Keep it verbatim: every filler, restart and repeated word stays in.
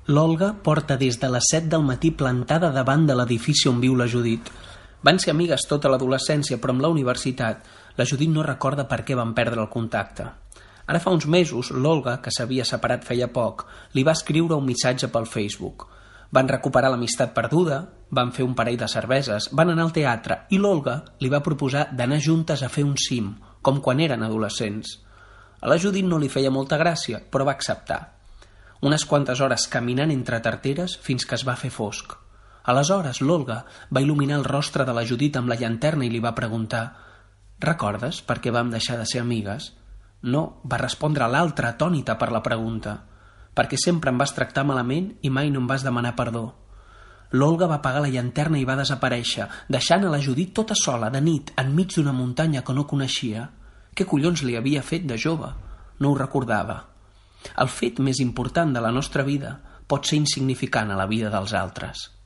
L'Olga porta des de les set del matí plantada davant de l'edifici on viu la Judit. Van ser amigues tota l'adolescència, però amb la universitat la Judit no recorda per què van perdre el contacte. Ara fa uns mesos, l'Olga, que s'havia separat feia poc, li va escriure un missatge pel Facebook. Van recuperar l'amistat perduda, van fer un parell de cerveses, van anar al teatre i l'Olga li va proposar d'anar juntes a fer un cim, com quan eren adolescents. A la Judit no li feia molta gràcia, però va acceptar. Unes quantes hores caminant entre tarteres fins que es va fer fosc. Aleshores, l'Olga va il·luminar el rostre de la Judit amb la llanterna i li va preguntar: «Recordes per què vam deixar de ser amigues?» «No», va respondre l'altra, atònita per la pregunta. «Perquè sempre em vas tractar malament i mai no em vas demanar perdó». L'Olga va apagar la llanterna i va desaparèixer, deixant a la Judit tota sola, de nit, enmig d'una muntanya que no coneixia. Què collons li havia fet de jove? No ho recordava. El fet més important de la nostra vida pot ser insignificant a la vida dels altres.